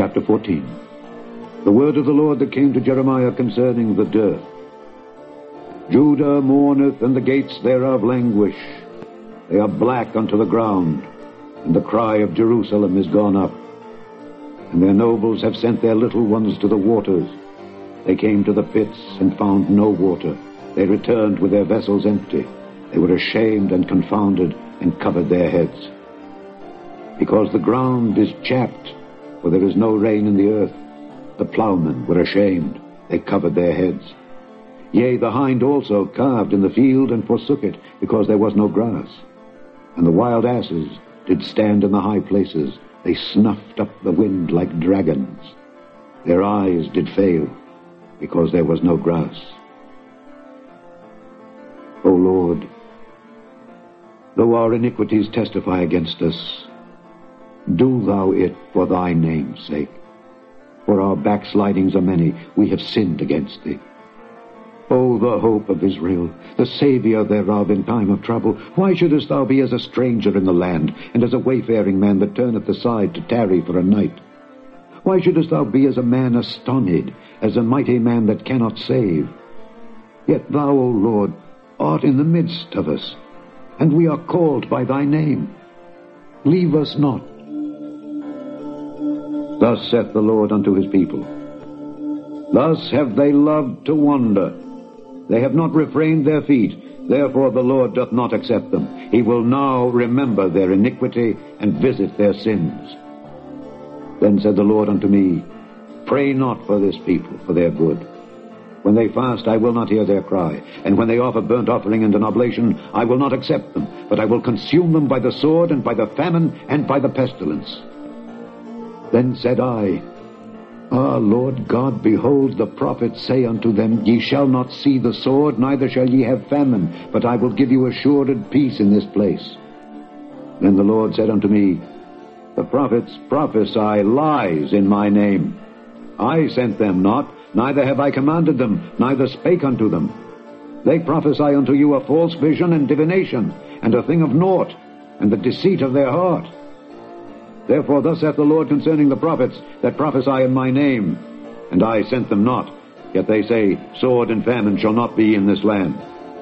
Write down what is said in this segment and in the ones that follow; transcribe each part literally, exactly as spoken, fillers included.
chapter fourteen. The word of the Lord that came to Jeremiah concerning the dearth. Judah mourneth, and the gates thereof languish. They are black unto the ground, and the cry of Jerusalem is gone up. And their nobles have sent their little ones to the waters. They came to the pits and found no water. They returned with their vessels empty. They were ashamed and confounded, and covered their heads. Because the ground is chapped, for there is no rain in the earth, the plowmen were ashamed. They covered their heads. Yea, the hind also calved in the field, and forsook it, because there was no grass. And the wild asses did stand in the high places. They snuffed up the wind like dragons. Their eyes did fail, because there was no grass. O Lord, though our iniquities testify against us, do thou it for thy name's sake. For our backslidings are many, we have sinned against thee. O the hope of Israel, the Saviour thereof in time of trouble, why shouldest thou be as a stranger in the land, and as a wayfaring man that turneth aside to tarry for a night? Why shouldest thou be as a man astonished, as a mighty man that cannot save? Yet thou, O Lord, art in the midst of us, and we are called by thy name. Leave us not. Thus saith the Lord unto his people, thus have they loved to wander. They have not refrained their feet, therefore the Lord doth not accept them. He will now remember their iniquity, and visit their sins. Then said the Lord unto me, pray not for this people, for their good. When they fast, I will not hear their cry, and when they offer burnt offering and an oblation, I will not accept them, but I will consume them by the sword, and by the famine, and by the pestilence. Then said I, Ah, Lord God, behold, the prophets say unto them, Ye shall not see the sword, neither shall ye have famine, but I will give you assured peace in this place. Then the Lord said unto me, The prophets prophesy lies in my name. I sent them not, neither have I commanded them, neither spake unto them. They prophesy unto you a false vision and divination, and a thing of naught, and the deceit of their heart. Therefore thus saith the Lord concerning the prophets that prophesy in my name, and I sent them not, yet they say, Sword and famine shall not be in this land.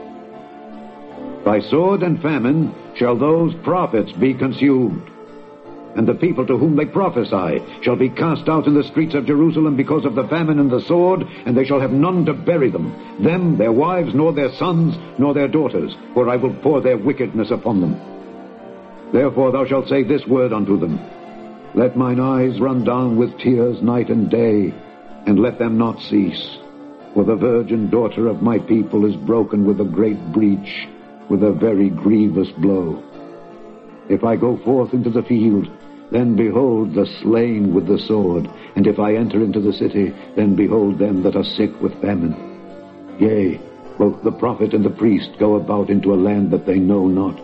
By sword and famine shall those prophets be consumed, and the people to whom they prophesy shall be cast out in the streets of Jerusalem because of the famine and the sword, and they shall have none to bury them, them, their wives, nor their sons, nor their daughters, for I will pour their wickedness upon them. Therefore thou shalt say this word unto them, Let mine eyes run down with tears night and day, and let them not cease. For the virgin daughter of my people is broken with a great breach, with a very grievous blow. If I go forth into the field, then behold the slain with the sword, and if I enter into the city, then behold them that are sick with famine. Yea, both the prophet and the priest go about into a land that they know not.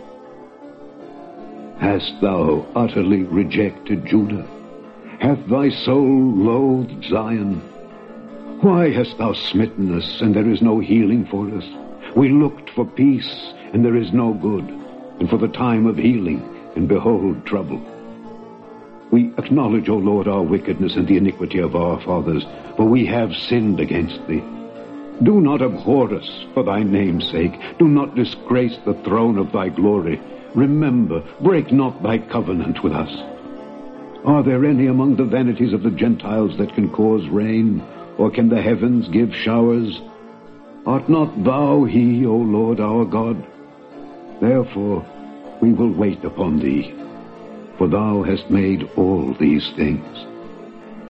Hast thou utterly rejected Judah? Hath thy soul loathed Zion? Why hast thou smitten us, and there is no healing for us? We looked for peace, and there is no good, and for the time of healing, and behold trouble. We acknowledge, O Lord, our wickedness and the iniquity of our fathers, for we have sinned against thee. Do not abhor us for thy name's sake. Do not disgrace the throne of thy glory. Remember, break not thy covenant with us. Are there any among the vanities of the Gentiles that can cause rain, or can the heavens give showers? Art not thou he, O Lord our God? Therefore we will wait upon thee, for thou hast made all these things.